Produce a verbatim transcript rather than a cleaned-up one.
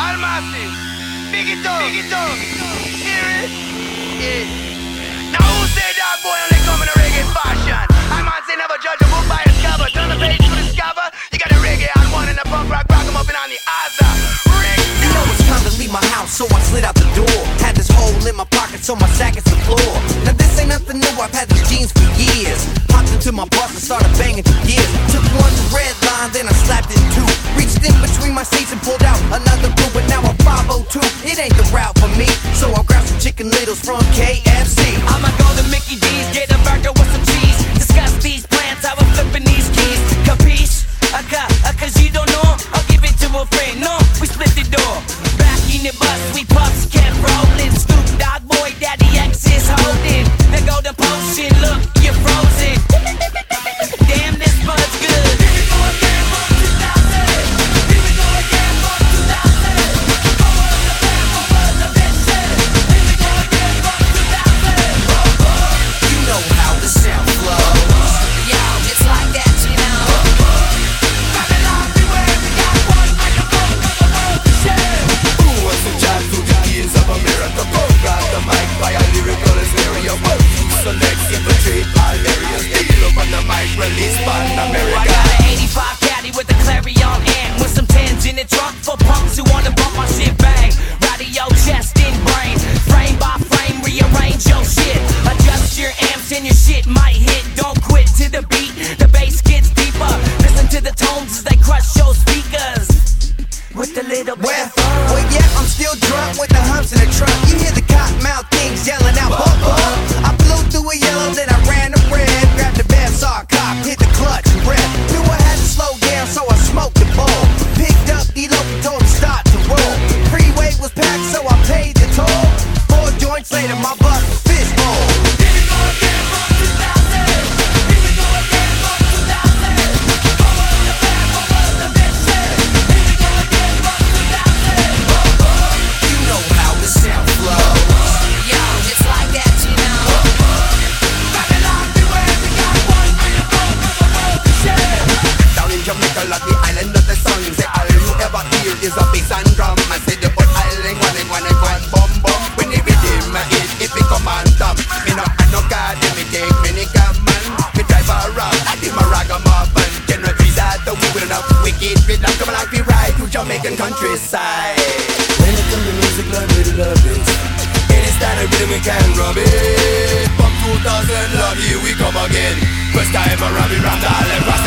Almaty, big it up, big it up. Hear it? Yeah. Now who say that boy only come in a reggae fashion? I man say never judge a book by its cover. Turn the page to discover. You got the reggae on one and the punk rock rock 'em up and on the other. Ring. You know it's time to leave my house, so I slid out the door. Had this hole in my pocket, so my sack is the floor. Now this ain't nothing new, I've had these jeans for years. Hopped into my bus and started banging for years. Took one red line, then I slapped it two. Reached in between my seats and pulled out another blue, but now I'm five oh two. It ain't the route for me, so I'll grab some chicken littles from K F C. I'ma go to Mickey D's, get a burger with some cheese. Discuss these plans, I was flipping these keys. Capiche? I got, uh, cause you don't know. I'll give it to a friend, no, we split the door. Back in the bus, we puffs kept rolling. Snoop Dogg boy, Daddy X is holding the golden potion, look, you're frozen. Damn, this bud's good. Here we go again for two thousand. Here we go again for two thousand. Over the band, over the bitches. Here we go again for two thousand. You know how the sound flows. Yo, it's like that, you know. Got it loud, beware, we got one microphone for the world to share. Who wants to jam to the keys of America? Go grab the mic by a lyrical stereo. Well, you select, infiltrate all areas. Deal up on the mic, release Pan I America. got an eighty-five caddy with a Clarion amp with some tens in the trunk for punks who wanna bump my shit bang. Radio, chest, and brain, frame by frame, rearrange your shit. Adjust your amps and your shit might hit. Don't quit to the beat, the bass gets deeper. Listen to the tones as they crush your speakers with a little bit Well, of fun. well, yeah, I'm still drunk with the humps in the trunk. You hear the cottonmouth things yelling out, bump, bump. I blew through a yellow, then I ran to red. Grabbed the bed, saw a cop, hit the clutch, and rep. Knew I had to slow down, so I smoked the bowl. Picked up D-Lo and told him start to roll. Freeway was packed, so I paid the toll. Four joints later, my buck was fist bowl. Here we go again for two thousand. Here we go again for two thousand. Over the band, over the bitches. Here we go again for two thousand. You know how the sound flows. Yo, it's like that, you know. Got it loud, beware, we got one microphone for the world to share. Down in Jamaica, like the island of the sun. Say all you ever hear is a bass and drum. I say the whole island, one and one and one, bum bum. When they rhythm, I hit it, it come and dump. Me no, I no god, me take many man. Me drive around, I do my ragamuffin. General trees out the way with enough wicked rhythm. Come like we ride through Jamaican countryside. When it comes to music, love it, love it. Any style of rhythm we can rub it. From two thousand, love, here we come again. First time around, we round all and